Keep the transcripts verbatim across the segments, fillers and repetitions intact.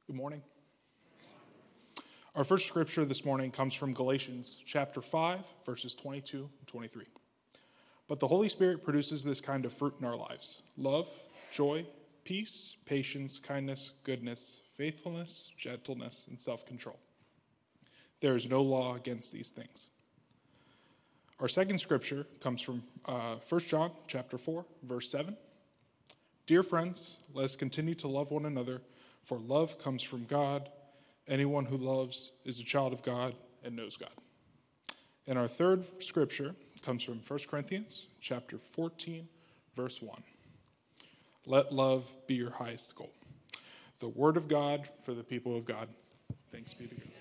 Good morning. Our first scripture this morning comes from Galatians chapter five, verses twenty-two and twenty-three. But the Holy Spirit produces this kind of fruit in our lives: love, joy, peace, patience, kindness, goodness, faithfulness, gentleness, and self-control. There is no law against these things. Our second scripture comes from uh, First John chapter four, verse seven. Dear friends, let us continue to love one another, for love comes from God. Anyone who loves is a child of God and knows God. And our third scripture comes from First Corinthians chapter fourteen, verse one. Let love be your highest goal. The word of God for the people of God. Thanks be to God.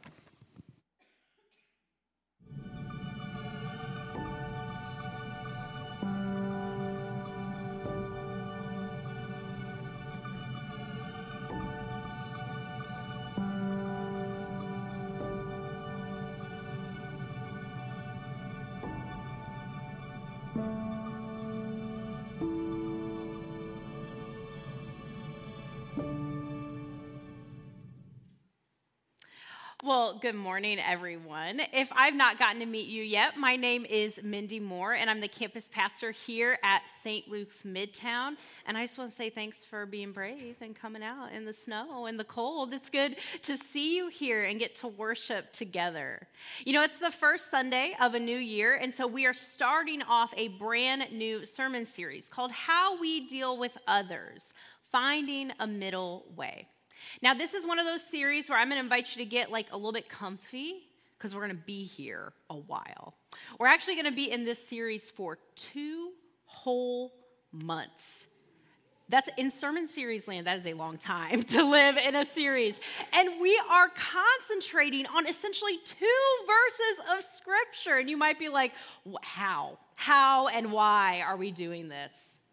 Well, good morning, everyone. If I've not gotten to meet you yet, my name is Mindy Moore, and I'm the campus pastor here at Saint Luke's Midtown. And I just want to say thanks for being brave and coming out in the snow and the cold. It's good to see you here and get to worship together. You know, it's the first Sunday of a new year, and so we are starting off a brand new sermon series called How We Deal with Others, Finding a Middle Way. Now, this is one of those series where I'm going to invite you to get like a little bit comfy because we're going to be here a while. We're actually going to be in this series for two whole months. That's in sermon series land. That is a long time to live in a series. And we are concentrating on essentially two verses of scripture. And you might be like, how? How and why are we doing this?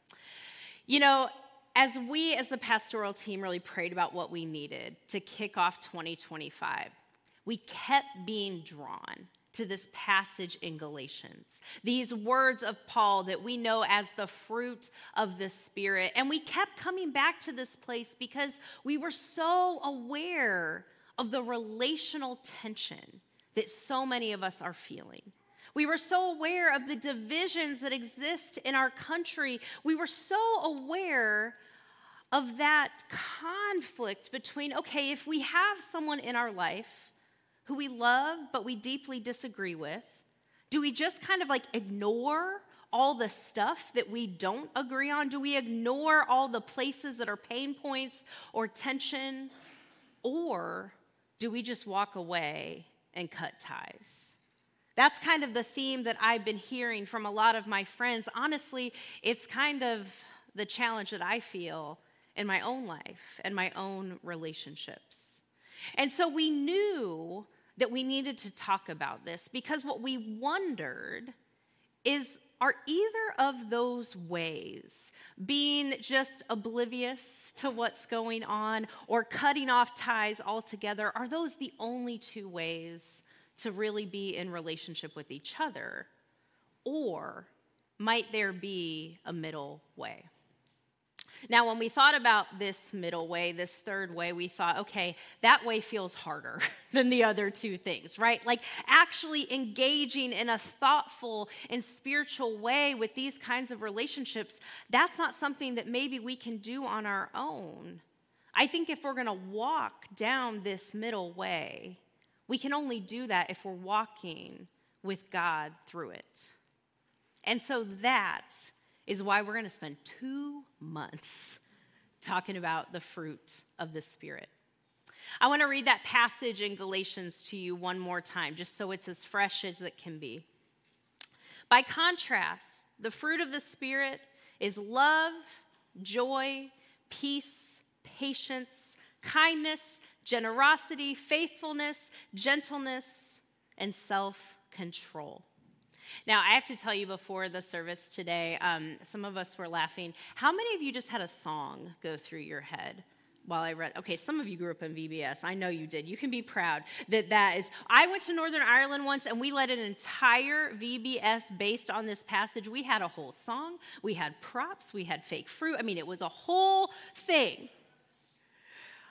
You know, As we, as the pastoral team, really prayed about what we needed to kick off twenty twenty-five, we kept being drawn to this passage in Galatians, these words of Paul that we know as the fruit of the Spirit. And we kept coming back to this place because we were so aware of the relational tension that so many of us are feeling. We were so aware of the divisions that exist in our country. We were so aware of that conflict between, okay, if we have someone in our life who we love but we deeply disagree with, do we just kind of like ignore all the stuff that we don't agree on? Do we ignore all the places that are pain points or tension? Or do we just walk away and cut ties? That's kind of the theme that I've been hearing from a lot of my friends. Honestly, it's kind of the challenge that I feel in my own life and my own relationships. And so we knew that we needed to talk about this because what we wondered is, are either of those ways, being just oblivious to what's going on or cutting off ties altogether, are those the only two ways to really be in relationship with each other? Or might there be a middle way? Now, when we thought about this middle way, this third way, we thought, okay, that way feels harder than the other two things, right? Like actually engaging in a thoughtful and spiritual way with these kinds of relationships, that's not something that maybe we can do on our own. I think if we're going to walk down this middle way, we can only do that if we're walking with God through it. And so that is why we're going to spend two months talking about the fruit of the Spirit. I want to read that passage in Galatians to you one more time, just so it's as fresh as it can be. By contrast, the fruit of the Spirit is love, joy, peace, patience, kindness, generosity, faithfulness, gentleness, and self-control. Now, I have to tell you before the service today, um, some of us were laughing. How many of you just had a song go through your head while I read? Okay, some of you grew up in V B S. I know you did. You can be proud that that is. I went to Northern Ireland once, and we led an entire V B S based on this passage. We had a whole song. We had props. We had fake fruit. I mean, it was a whole thing.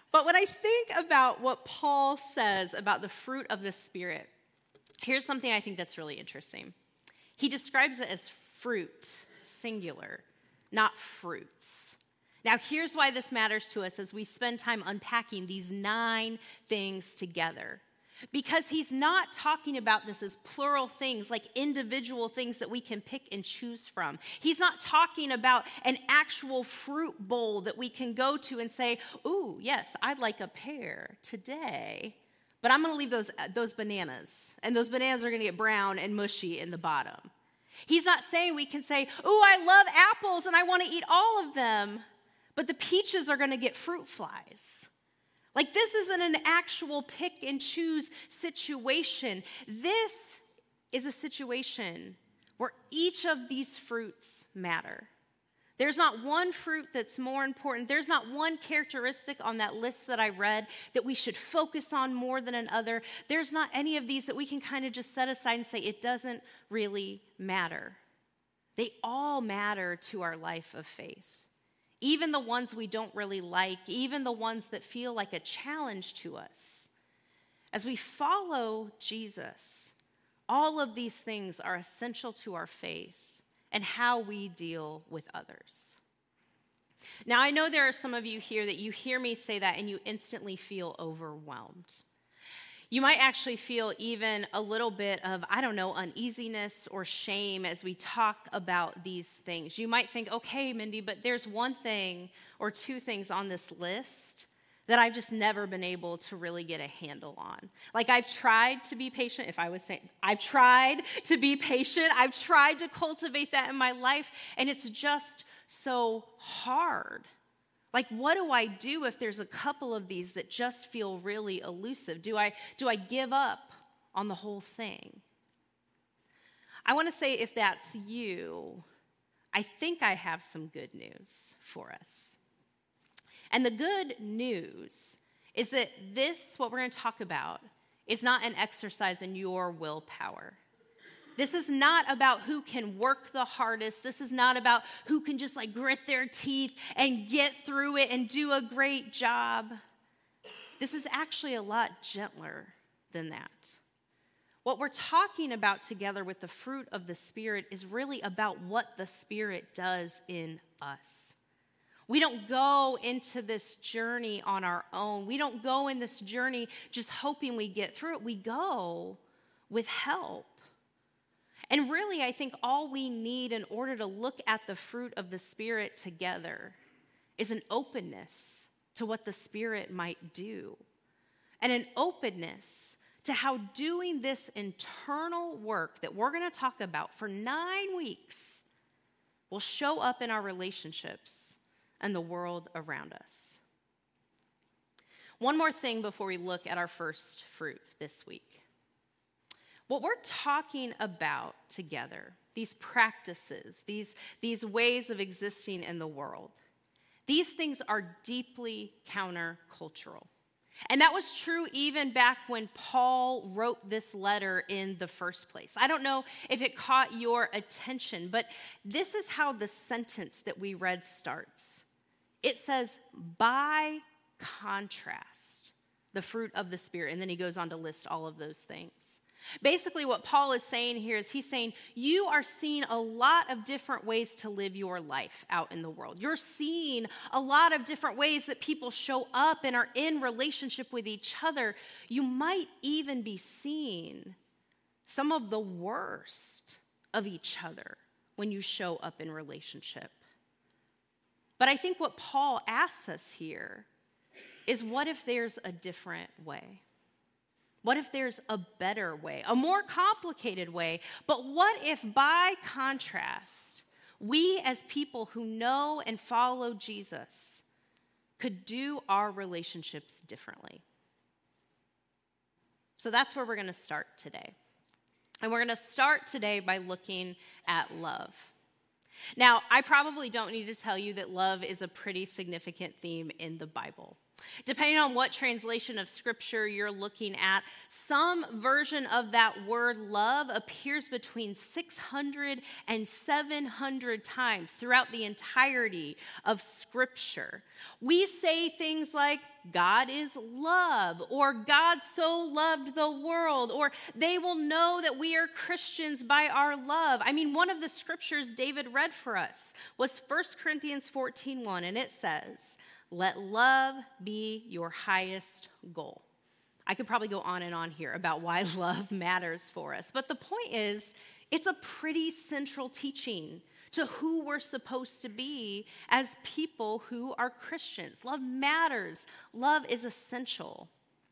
But when I think about what Paul says about the fruit of the Spirit, here's something I think that's really interesting. He describes it as fruit, singular, not fruits. Now, here's why this matters to us as we spend time unpacking these nine things together. Because he's not talking about this as plural things, like individual things that we can pick and choose from. He's not talking about an actual fruit bowl that we can go to and say, ooh, yes, I'd like a pear today, but I'm going to leave those, those bananas, and those bananas are going to get brown and mushy in the bottom. He's not saying we can say, ooh, I love apples and I want to eat all of them, but the peaches are going to get fruit flies. Like, this isn't an actual pick and choose situation. This is a situation where each of these fruits matter. There's not one fruit that's more important. There's not one characteristic on that list that I read that we should focus on more than another. There's not any of these that we can kind of just set aside and say, it doesn't really matter. They all matter to our life of faith. Even the ones we don't really like, even the ones that feel like a challenge to us. As we follow Jesus, all of these things are essential to our faith and how we deal with others. Now, I know there are some of you here that you hear me say that and you instantly feel overwhelmed. You might actually feel even a little bit of, I don't know, uneasiness or shame as we talk about these things. You might think, okay, Mindy, but there's one thing or two things on this list that I've just never been able to really get a handle on. Like, I've tried to be patient, if I was saying, I've tried to be patient, I've tried to cultivate that in my life, and it's just so hard. Like, what do I do if there's a couple of these that just feel really elusive? Do I, do I give up on the whole thing? I want to say, if that's you, I think I have some good news for us. And the good news is that this, what we're going to talk about, is not an exercise in your willpower. This is not about who can work the hardest. This is not about who can just like grit their teeth and get through it and do a great job. This is actually a lot gentler than that. What we're talking about together with the fruit of the Spirit is really about what the Spirit does in us. We don't go into this journey on our own. We don't go in this journey just hoping we get through it. We go with help. And really, I think all we need in order to look at the fruit of the Spirit together is an openness to what the Spirit might do, and an openness to how doing this internal work that we're going to talk about for nine weeks will show up in our relationships and the world around us. One more thing before we look at our first fruit this week. What we're talking about together, these practices, these, these ways of existing in the world, these things are deeply countercultural. And that was true even back when Paul wrote this letter in the first place. I don't know if it caught your attention, but this is how the sentence that we read starts. It says, by contrast, the fruit of the Spirit. And then he goes on to list all of those things. Basically, what Paul is saying here is he's saying, you are seeing a lot of different ways to live your life out in the world. You're seeing a lot of different ways that people show up and are in relationship with each other. You might even be seeing some of the worst of each other when you show up in relationship. But I think what Paul asks us here is, what if there's a different way? What if there's a better way, a more complicated way? But what if, by contrast, we as people who know and follow Jesus could do our relationships differently? So that's where we're going to start today. And we're going to start today by looking at love. Now, I probably don't need to tell you that love is a pretty significant theme in the Bible. Depending on what translation of scripture you're looking at, some version of that word love appears between six hundred and seven hundred times throughout the entirety of scripture. We say things like, God is love, or God so loved the world, or they will know that we are Christians by our love. I mean, one of the scriptures David read for us was First Corinthians fourteen one, and it says, let love be your highest goal. I could probably go on and on here about why love matters for us. But the point is, it's a pretty central teaching to who we're supposed to be as people who are Christians. Love matters. Love is essential.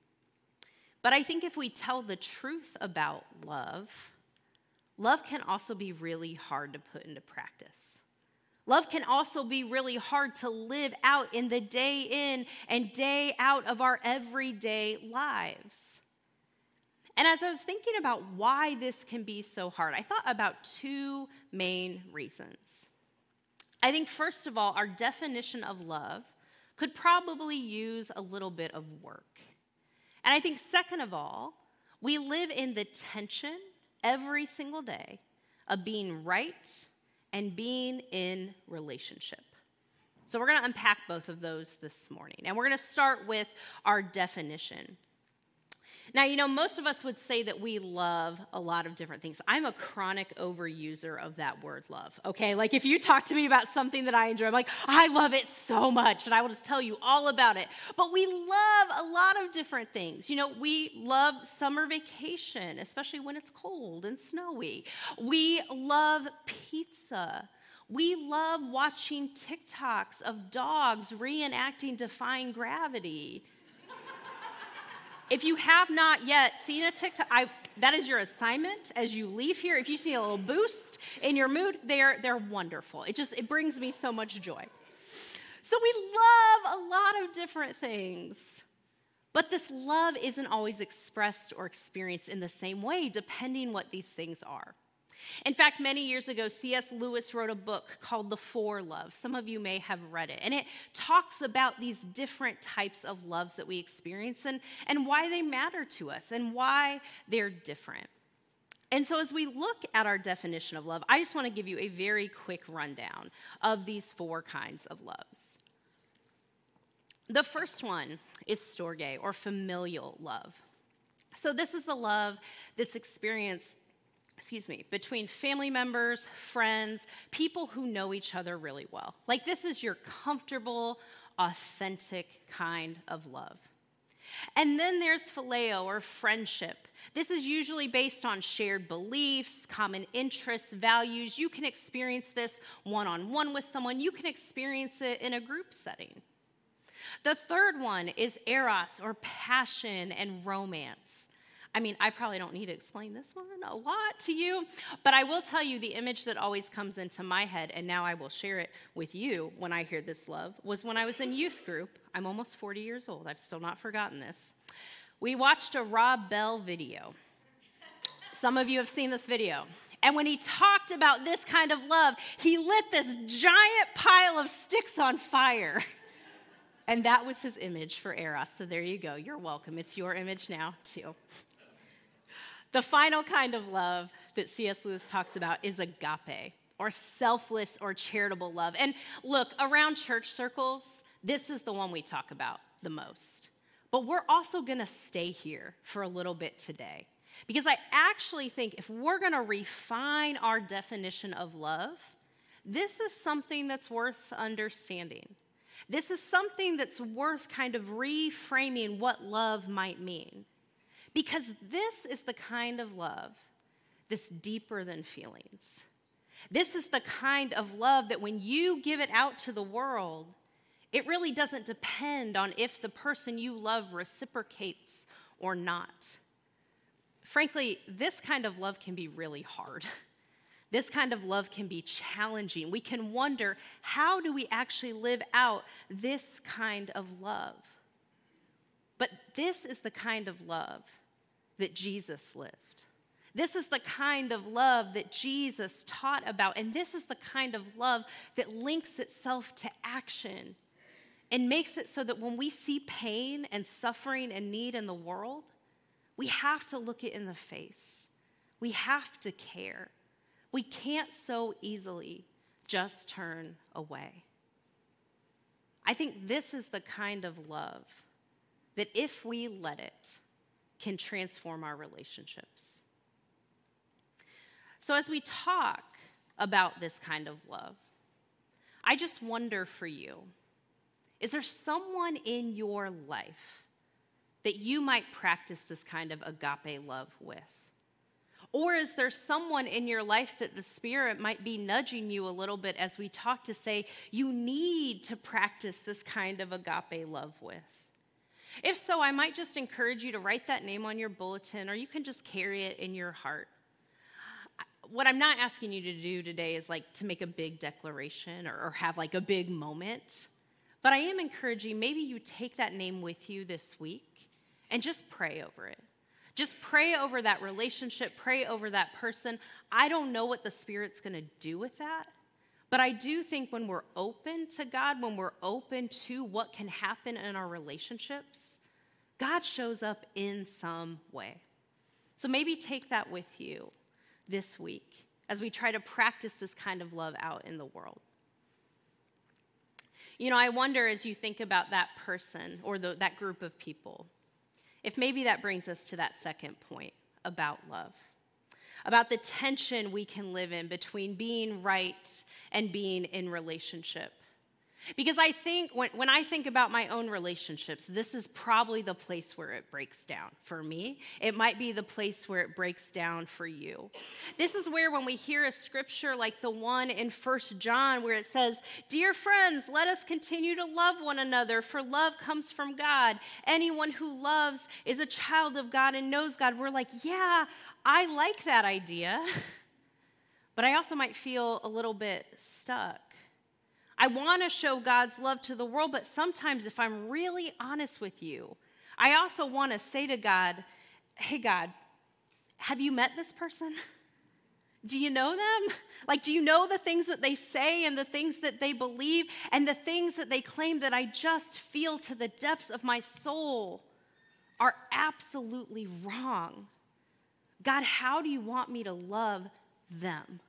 But I think if we tell the truth about love, love can also be really hard to put into practice. Love can also be really hard to live out in the day in and day out of our everyday lives. And as I was thinking about why this can be so hard, I thought about two main reasons. I think, first of all, our definition of love could probably use a little bit of work. And I think, second of all, we live in the tension every single day of being right and being in relationship. So we're going to unpack both of those this morning. And we're going to start with our definition. Now, you know, most of us would say that we love a lot of different things. I'm a chronic overuser of that word love, okay? Like if you talk to me about something that I enjoy, I'm like, I love it so much, and I will just tell you all about it. But we love a lot of different things. You know, we love summer vacation, especially when it's cold and snowy. We love pizza. We love watching TikToks of dogs reenacting Defying Gravity. If you have not yet seen a TikTok, I, that is your assignment as you leave here. If you see a little boost in your mood, they're, they're wonderful. It just, it brings me so much joy. So we love a lot of different things. But this love isn't always expressed or experienced in the same way, depending what these things are. In fact, many years ago, C S Lewis wrote a book called The Four Loves. Some of you may have read it. And it talks about these different types of loves that we experience and, and why they matter to us and why they're different. And so as we look at our definition of love, I just want to give you a very quick rundown of these four kinds of loves. The first one is storge, or familial love. So this is the love that's experienced excuse me, between family members, friends, people who know each other really well. Like this is your comfortable, authentic kind of love. And then there's phileo, or friendship. This is usually based on shared beliefs, common interests, values. You can experience this one-on-one with someone. You can experience it in a group setting. The third one is eros, or passion and romance. I mean, I probably don't need to explain this one a lot to you, but I will tell you the image that always comes into my head, and now I will share it with you when I hear this love, was when I was in youth group. I'm almost forty years old. I've still not forgotten this. We watched a Rob Bell video. Some of you have seen this video. And when he talked about this kind of love, he lit this giant pile of sticks on fire. And that was his image for eros. So there you go. You're welcome. It's your image now, too. The final kind of love that C S Lewis talks about is agape, or selfless or charitable love. And look, around church circles, this is the one we talk about the most. But we're also going to stay here for a little bit today, because I actually think if we're going to refine our definition of love, this is something that's worth understanding. This is something that's worth kind of reframing what love might mean. Because this is the kind of love that's deeper than feelings. This is the kind of love that when you give it out to the world, it really doesn't depend on if the person you love reciprocates or not. Frankly, this kind of love can be really hard. This kind of love can be challenging. We can wonder, how do we actually live out this kind of love? But this is the kind of love that Jesus lived. This is the kind of love that Jesus taught about. And this is the kind of love that links itself to action and makes it so that when we see pain and suffering and need in the world, we have to look it in the face. We have to care. We can't so easily just turn away. I think this is the kind of love that, if we let it, can transform our relationships. So as we talk about this kind of love, I just wonder for you, is there someone in your life that you might practice this kind of agape love with? Or is there someone in your life that the Spirit might be nudging you a little bit as we talk to say, you need to practice this kind of agape love with? If so, I might just encourage you to write that name on your bulletin, or you can just carry it in your heart. What I'm not asking you to do today is like to make a big declaration or, or have like a big moment. But I am encouraging, maybe you take that name with you this week and just pray over it. Just pray over that relationship, pray over that person. I don't know what the Spirit's going to do with that, but I do think when we're open to God, when we're open to what can happen in our relationships, God shows up in some way. So maybe take that with you this week as we try to practice this kind of love out in the world. You know, I wonder, as you think about that person or the, that group of people, if maybe that brings us to that second point about love, about the tension we can live in between being right and being in relationship. Because I think, when, when I think about my own relationships, this is probably the place where it breaks down for me. It might be the place where it breaks down for you. This is where, when we hear a scripture like the one in First John where it says, "Dear friends, let us continue to love one another, for love comes from God. Anyone who loves is a child of God and knows God." We're like, yeah, I like that idea. But I also might feel a little bit stuck. I want to show God's love to the world, but sometimes, if I'm really honest with you, I also want to say to God, hey, God, have you met this person? Do you know them? Like, do you know the things that they say and the things that they believe and the things that they claim that I just feel to the depths of my soul are absolutely wrong? God, how do you want me to love them?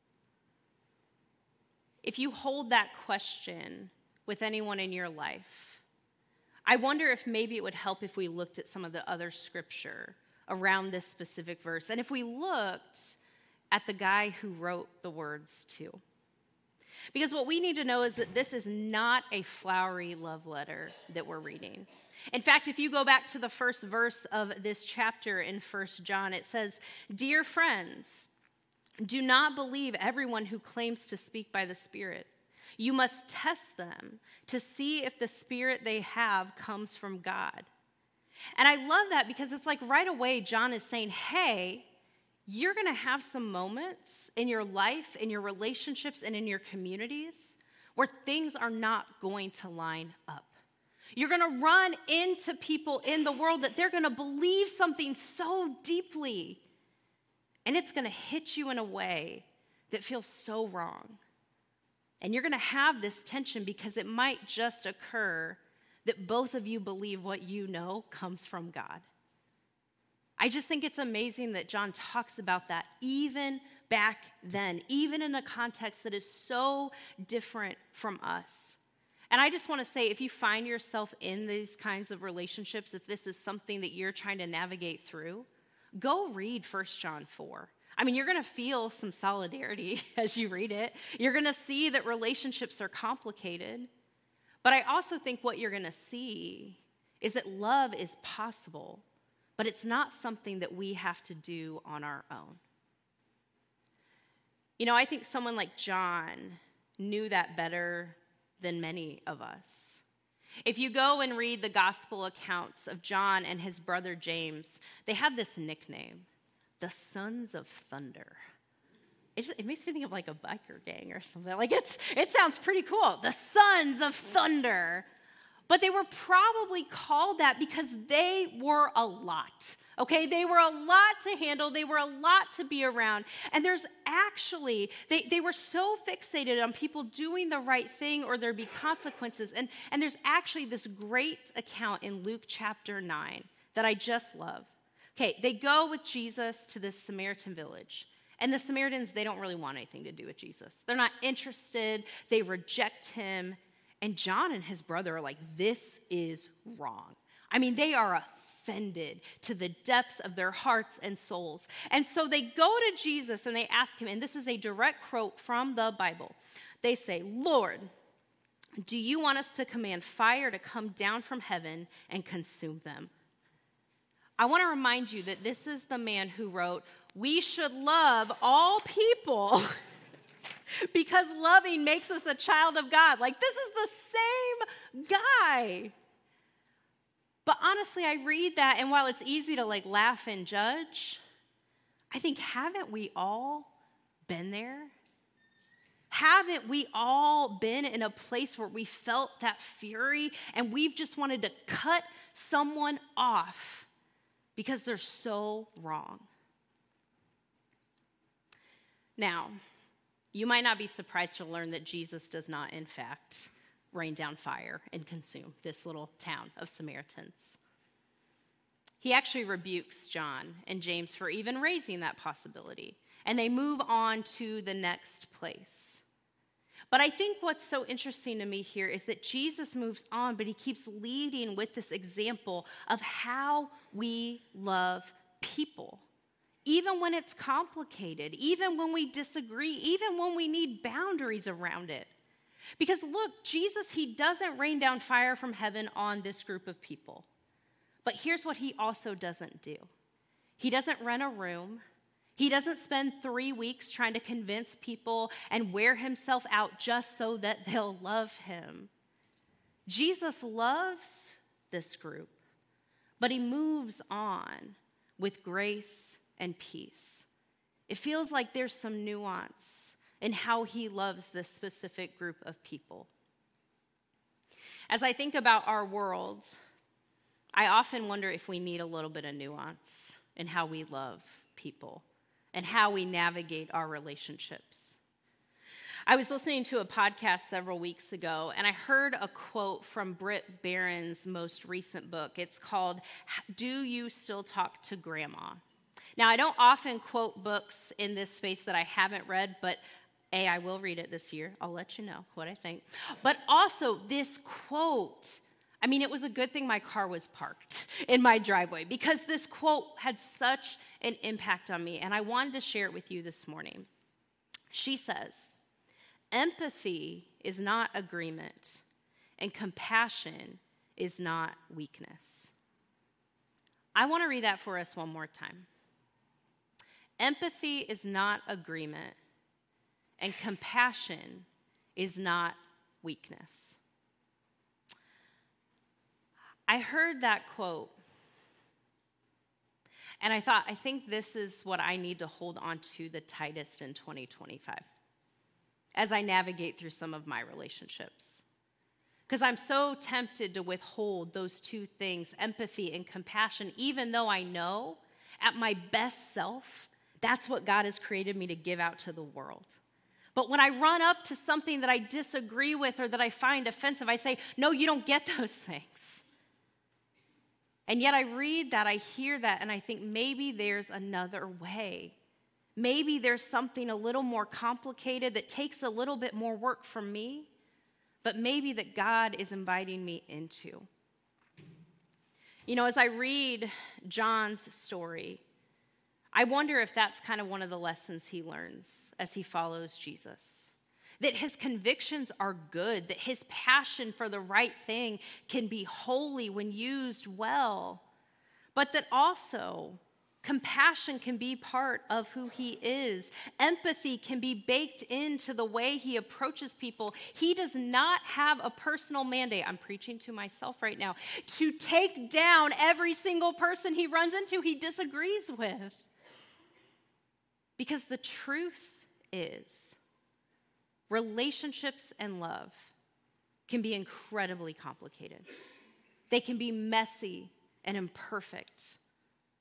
If you hold that question with anyone in your life, I wonder if maybe it would help if we looked at some of the other scripture around this specific verse, and if we looked at the guy who wrote the words too. Because what we need to know is that this is not a flowery love letter that we're reading. In fact, if you go back to the first verse of this chapter in First John, it says, "Dear friends, do not believe everyone who claims to speak by the Spirit. You must test them to see if the Spirit they have comes from God." And I love that because it's like right away John is saying, hey, you're going to have some moments in your life, in your relationships, and in your communities where things are not going to line up. You're going to run into people in the world that they're going to believe something so deeply, and it's going to hit you in a way that feels so wrong. And you're going to have this tension because it might just occur that both of you believe what you know comes from God. I just think it's amazing that John talks about that even back then, even in a context that is so different from us. And I just want to say, if you find yourself in these kinds of relationships, if this is something that you're trying to navigate through, go read First John four. I mean, you're going to feel some solidarity as you read it. You're going to see that relationships are complicated. But I also think what you're going to see is that love is possible, but it's not something that we have to do on our own. You know, I think someone like John knew that better than many of us. If you go and read the gospel accounts of John and his brother James, they had this nickname, the Sons of Thunder. It, just, it makes me think of like a biker gang or something. Like it's, it sounds pretty cool, the Sons of Thunder. But they were probably called that because they were a lot. Okay, they were a lot to handle. They were a lot to be around. And there's actually, they, they were so fixated on people doing the right thing or there'd be consequences. And, and there's actually this great account in Luke chapter nine that I just love. Okay, they go with Jesus to this Samaritan village. And the Samaritans, they don't really want anything to do with Jesus. They're not interested. They reject him. And John and his brother are like, this is wrong. I mean, they are offended to the depths of their hearts and souls. And so they go to Jesus and they ask him, and this is a direct quote from the Bible. They say, Lord, do you want us to command fire to come down from heaven and consume them? I want to remind you that this is the man who wrote, we should love all people because loving makes us a child of God. Like, this is the same guy. But honestly, I read that, and while it's easy to like laugh and judge, I think, haven't we all been there? Haven't we all been in a place where we felt that fury and we've just wanted to cut someone off because they're so wrong? Now, you might not be surprised to learn that Jesus does not, in fact, rain down fire and consume this little town of Samaritans. He actually rebukes John and James for even raising that possibility, and they move on to the next place. But I think what's so interesting to me here is that Jesus moves on, but he keeps leading with this example of how we love people. Even when it's complicated, even when we disagree, even when we need boundaries around it. Because look, Jesus, he doesn't rain down fire from heaven on this group of people. But here's what he also doesn't do. He doesn't rent a room. He doesn't spend three weeks trying to convince people and wear himself out just so that they'll love him. Jesus loves this group, but he moves on with grace and peace. It feels like there's some nuance in how he loves this specific group of people. As I think about our world, I often wonder if we need a little bit of nuance in how we love people and how we navigate our relationships. I was listening to a podcast several weeks ago, and I heard a quote from Britt Barron's most recent book. It's called, Do You Still Talk to Grandma? Now, I don't often quote books in this space that I haven't read, but A, I will read it this year. I'll let you know what I think. But also, this quote, I mean, it was a good thing my car was parked in my driveway because this quote had such an impact on me, and I wanted to share it with you this morning. She says, empathy is not agreement, and compassion is not weakness. I want to read that for us one more time. Empathy is not agreement, and compassion is not weakness. I heard that quote, and I thought, I think this is what I need to hold on to the tightest in twenty twenty-five as I navigate through some of my relationships. Because I'm so tempted to withhold those two things, empathy and compassion, even though I know at my best self, that's what God has created me to give out to the world. But when I run up to something that I disagree with or that I find offensive, I say, no, you don't get those things. And yet I read that, I hear that, and I think maybe there's another way. Maybe there's something a little more complicated that takes a little bit more work from me, but maybe that God is inviting me into. You know, as I read John's story, I wonder if that's kind of one of the lessons he learns as he follows Jesus. That his convictions are good, that his passion for the right thing can be holy when used well, but that also compassion can be part of who he is. Empathy can be baked into the way he approaches people. He does not have a personal mandate, I'm preaching to myself right now, to take down every single person he runs into he disagrees with. Because the truth is, relationships and love can be incredibly complicated. They can be messy and imperfect.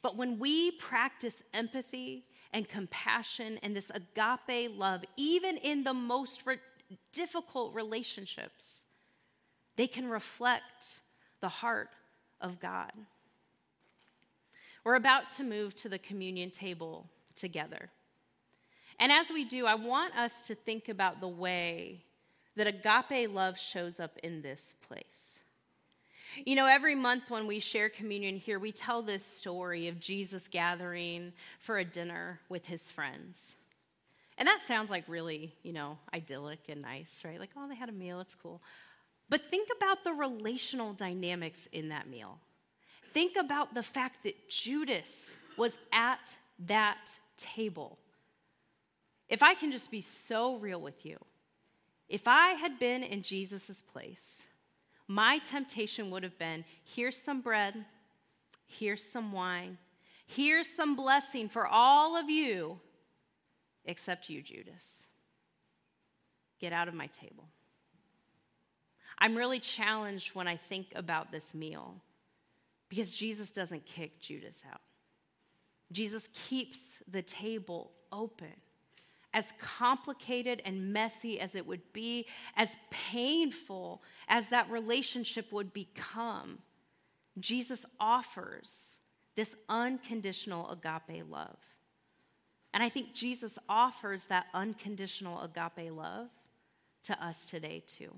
But when we practice empathy and compassion and this agape love, even in the most re- difficult relationships, they can reflect the heart of God. We're about to move to the communion table together. And as we do, I want us to think about the way that agape love shows up in this place. You know, every month when we share communion here, we tell this story of Jesus gathering for a dinner with his friends. And that sounds like really, you know, idyllic and nice, right? Like, oh, they had a meal, it's cool. But think about the relational dynamics in that meal. Think about the fact that Judas was at that table. If I can just be so real with you, if I had been in Jesus' place, my temptation would have been, here's some bread, here's some wine, here's some blessing for all of you, except you, Judas. Get out of my table. I'm really challenged when I think about this meal because Jesus doesn't kick Judas out. Jesus keeps the table open. As complicated and messy as it would be, as painful as that relationship would become, Jesus offers this unconditional agape love. And I think Jesus offers that unconditional agape love to us today too.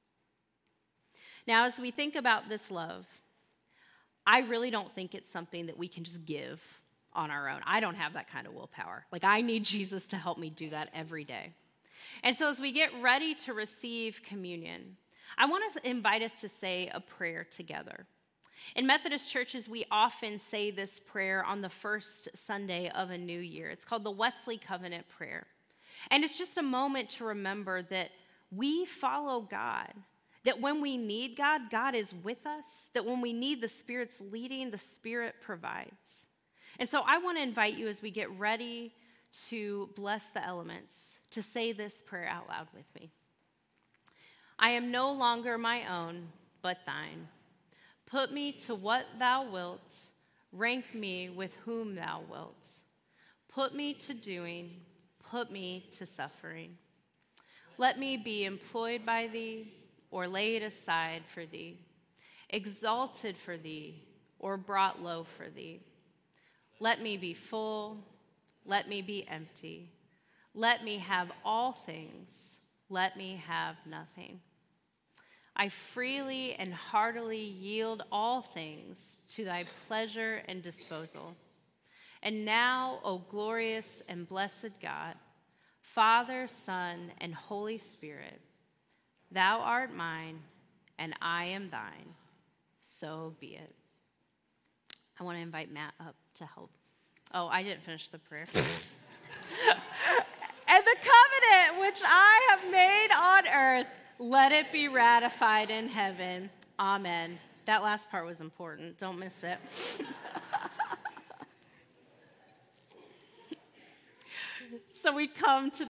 Now, as we think about this love, I really don't think it's something that we can just give on our own. I don't have that kind of willpower. Like, I need Jesus to help me do that every day. And so as we get ready to receive communion, I want to invite us to say a prayer together. In Methodist churches, we often say this prayer on the first Sunday of a new year. It's called the Wesley Covenant Prayer. And it's just a moment to remember that we follow God, that when we need God, God is with us, that when we need the Spirit's leading, the Spirit provides. And so I want to invite you as we get ready to bless the elements to say this prayer out loud with me. I am no longer my own, but thine. Put me to what thou wilt, rank me with whom thou wilt. Put me to doing, put me to suffering. Let me be employed by thee, or laid aside for thee, exalted for thee, or brought low for thee. Let me be full, let me be empty. Let me have all things, let me have nothing. I freely and heartily yield all things to thy pleasure and disposal. And now, O glorious and blessed God, Father, Son, and Holy Spirit, thou art mine, and I am thine. So be it. I want to invite Matt up to help. Oh, I didn't finish the prayer. And the covenant which I have made on earth, let it be ratified in heaven. Amen. That last part was important. Don't miss it. So we come to